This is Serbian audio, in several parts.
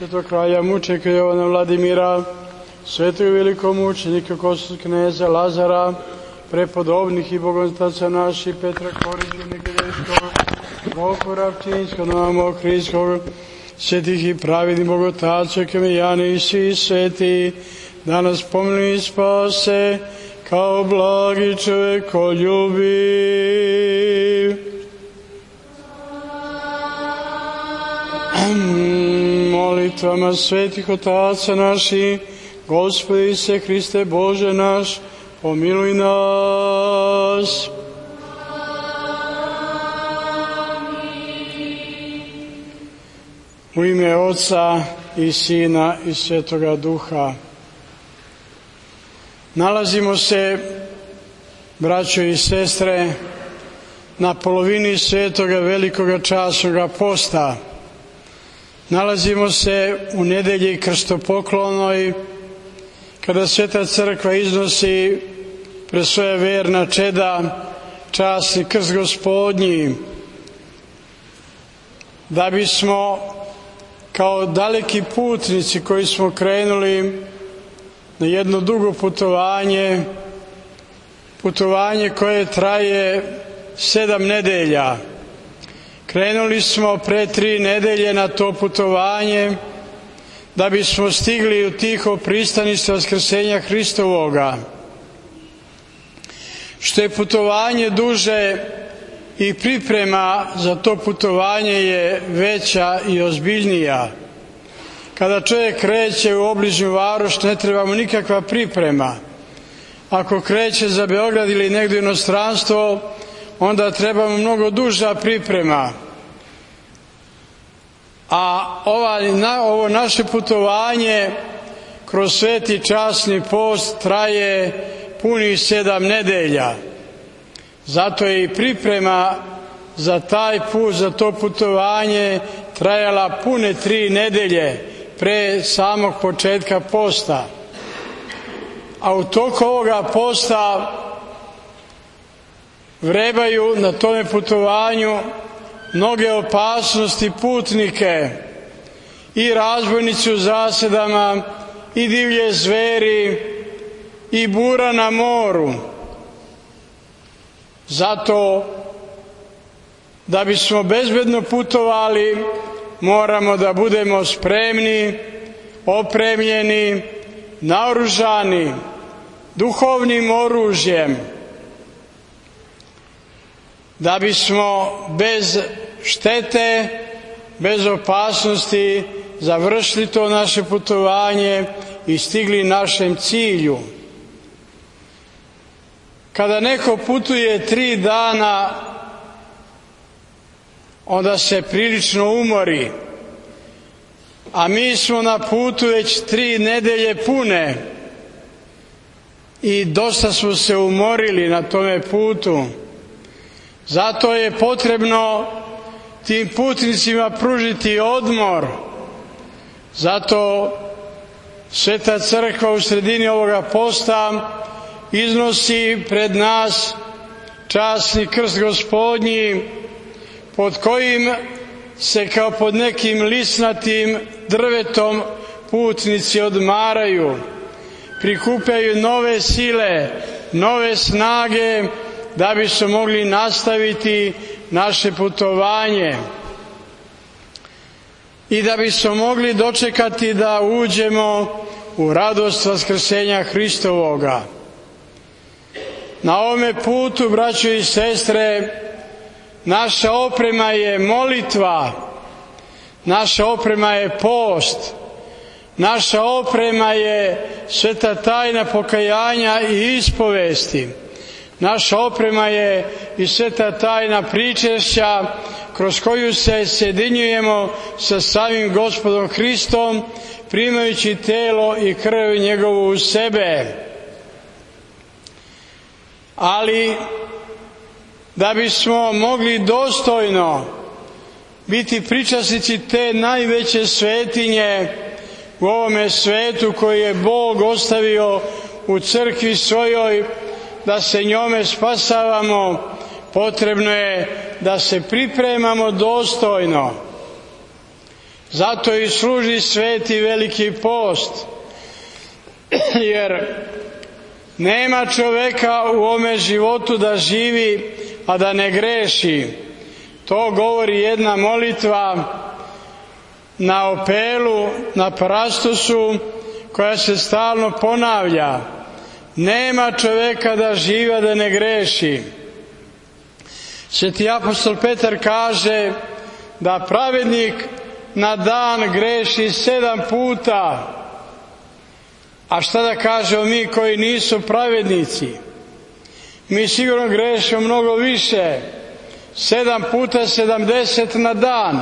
svetog kralja mučenika Jovana Vladimira, svetog velikomučenika Kosovskog kneza Lazara, prepodobnih i bogotaca naših Petra Korića, Nikodejskog, Prokora Pčinjskog, Novamo Ohridskog, svetih i pravednih bogotaca, Kamijana i svi sveti, da nas pomili i spase, kao blagi čovekoljubiv. Molitvama svetih otaca naših, Gospodи Isuse Hriste Bože naš, pomiluj nas. U ime Oca i Sina i Svetoga Duha. Nalazimo se, braćo i sestre, na polovini svetoga velikoga časnoga posta. Nalazimo se u nedelji krstopoklonoj, kada Sveta Crkva iznosi pred svoja verna čeda časni krst Gospodnji, da bismo kao daleki putnici koji smo krenuli na jedno dugo putovanje koje traje 7 nedelja. Krenuli smo pre 3 nedelje na to putovanje da bismo stigli u tiho pristanište Vaskrsenja Hristovoga. Što je putovanje duže i priprema za to putovanje je veća i ozbiljnija. Kada čovjek kreće u obližnju varoš, ne treba mu nikakva priprema. Ako kreće za Beograd ili negdje u inostranstvo, onda treba mu mnogo duža priprema. A ovo naše putovanje kroz sveti časni post traje punih 7 nedelja. Zato je i priprema za taj put, za to putovanje trajala pune 3 nedelje pre samog početka posta. A u toku ovoga posta vrebaju na tome putovanju mnoge opasnosti putnike, i razbojnici u zasedama, i divlje zveri, i bura na moru. Zato, da bismo bezbedno putovali, moramo da budemo spremni, opremljeni, naoružani duhovnim oružjem, da bismo bez štete, bez opasnosti završili to naše putovanje i stigli našem cilju. Kada neko putuje 3 dana, onda se prilično umori, a mi smo na putu već 3 nedelje pune i dosta smo se umorili na tome putu. Zato je potrebno tim putnicima pružiti odmor. Zato Sveta Crkva u sredini ovoga posta iznosi pred nas časni krst Gospodnji, pod kojim se kao pod nekim lisnatim drvetom putnici odmaraju, prikupljaju nove sile, nove snage, da bi se mogli nastaviti naše putovanje i da bi se mogli dočekati da uđemo u radost Vaskrsenja Hristovoga. Na ovome putu, braćo i sestre, naša oprema je molitva, naša oprema je post, naša oprema je sveta tajna pokajanja i ispovesti. Naša oprema je i sveta tajna pričešća, kroz koju se sjedinjujemo sa samim Gospodom Hristom, primajući telo i krv njegovu u sebe. Ali, da bismo mogli dostojno biti pričasnici te najveće svetinje u ovome svetu koji je Bog ostavio u crkvi svojoj, da se njome spasavamo, potrebno je da se pripremamo dostojno. Zato i služi sveti veliki post, jer nema čoveka u ovome životu da živi, a da ne greši. To govori jedna molitva na opelu, na parastosu, koja se stalno ponavlja. Nema čoveka da živi, a da ne greši. Sveti apostol Petar kaže da pravednik na dan greši 7 puta. A šta da kažemo mi koji nisu pravednici? Mi sigurno grešimo mnogo više. 7 puta 70 na dan.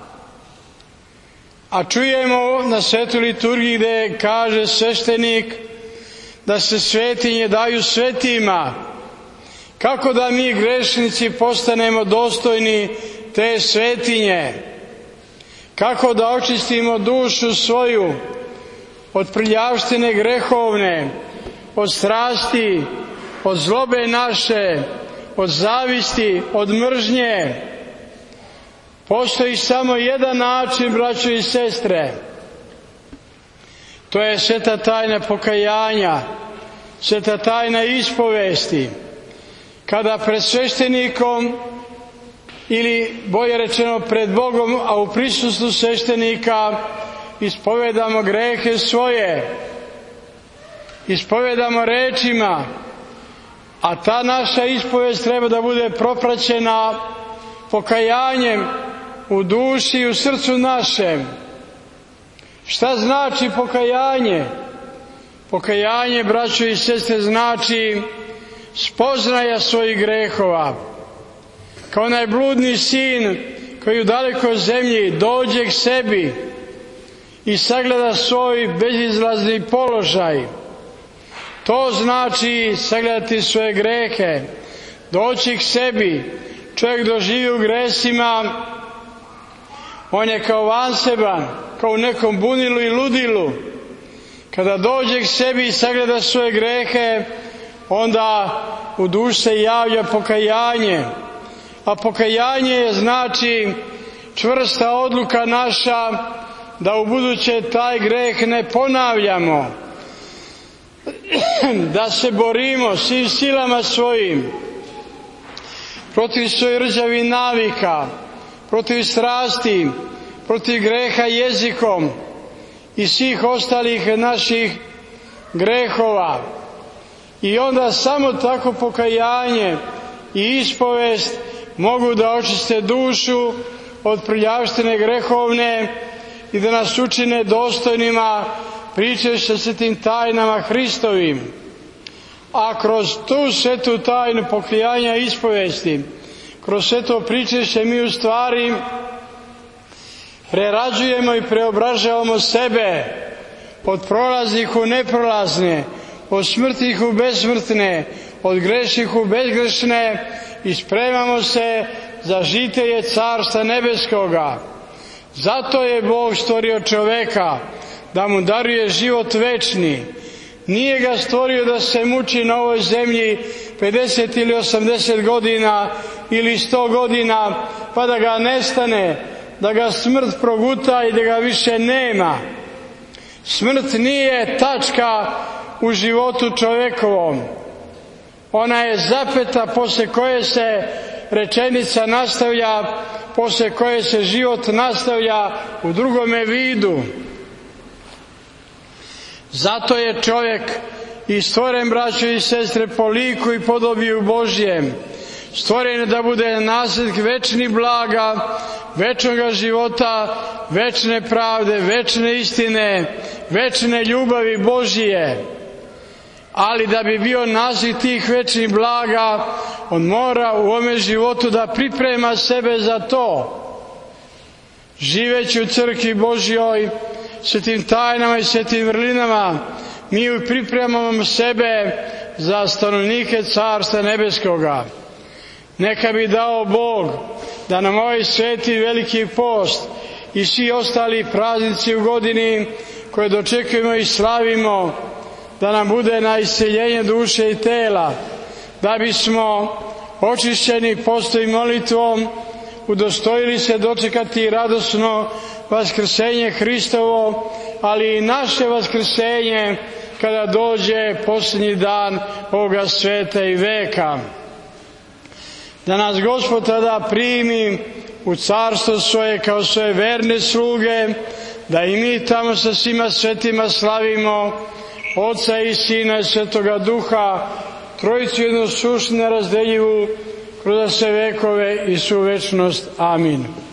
A čujemo na svetoj liturgiji gde kaže sveštenik da se svetinje daju svetima. Kako da mi grešnici postanemo dostojni te svetinje? Kako da očistimo dušu svoju od prljavštine grehovne, od strasti, od zlobe naše, od zavisti, od mržnje? Postoji samo jedan način, braćo i sestre. To je sveta tajna pokajanja, sveta tajna ispovesti. Kada pred sveštenikom, ili bolje rečeno pred Bogom, a u prisustvu sveštenika, ispovedamo grehe svoje, ispovedamo rečima, a ta naša ispovest treba da bude propraćena pokajanjem u duši i u srcu našem. Šta znači pokajanje? Pokajanje, braćo i sestre, znači spoznaja svojih grehova. Kao onaj bludni sin koji u dalekoj zemlji dođe k sebi i sagleda svoj bezizlazni položaj. To znači sagledati svoje grehe, doći k sebi. Čovjek doživi u gresima, on je kao vanseban, kao u nekom bunilu i ludilu. Kada dođe k sebi i sagleda svoje grehe, onda u duši se javlja pokajanje. A pokajanje znači čvrsta odluka naša da ubuduće taj greh ne ponavljamo, da se borimo svim silama svojim protiv svojih rđavih navika, protiv strasti, protiv greha jezikom i svih ostalih naših grehova. I onda samo tako pokajanje i ispovest mogu da očiste dušu od prljavštine grehovne i da nas učine dostojnima pričajući se tim tajnama Hristovim. A kroz tu svetu tajnu pokajanja i ispovesti, kroz sve to pričajući, mi u stvari prerađujemo i preobražavamo sebe od prolaznih u neprolazne, od smrtnih u besmrtne, od grešnih u bezgrešne i spremamo se za žitelje Carstva nebeskoga. Zato je Bog stvorio čoveka, da mu daruje život večni. Nije ga stvorio da se muči na ovoj zemlji 50 ili 80 godina ili 100 godina, pa da ga nestane, da ga smrt proguta i da ga više nema. Smrt nije tačka u životu čovekovom. Ona je zapeta posle koje se rečenica nastavlja, posle koje se život nastavlja u drugome vidu. Zato je čovjek i stvoren, braćo i sestre, po liku i podobiju Božjem. Stvoren je da bude nasljednik večnih blaga, večnoga života, večne pravde, večne istine, večne ljubavi Božije. Ali da bi bio nasljednik tih večnih blaga, on mora u ovome životu da priprema sebe za to. Živeći u crkvi Božjoj, svetim tajnama i svetim vrlinama, mi pripremamo sebe za stanovnike Carstva nebeskoga. Neka bi dao Bog da nam ovaj sveti veliki post i svi ostali praznici u godini koje dočekujemo i slavimo, da nam bude na isceljenje duše i tela, da bismo očišćeni postom i molitvom udostojili se dočekati radosno vaskrsenje Hristovo, ali i naše vaskrsenje kada dođe posljednji dan ovoga sveta i veka. Da nas Gospod tada primi u carstvo svoje kao svoje verne sluge, da i mi tamo sa svima svetima slavimo Oca i Sina i Svetoga Duha, Trojicu jednoslušnu nerazdeljivu, kroz sve vekove i svu večnost. Amin.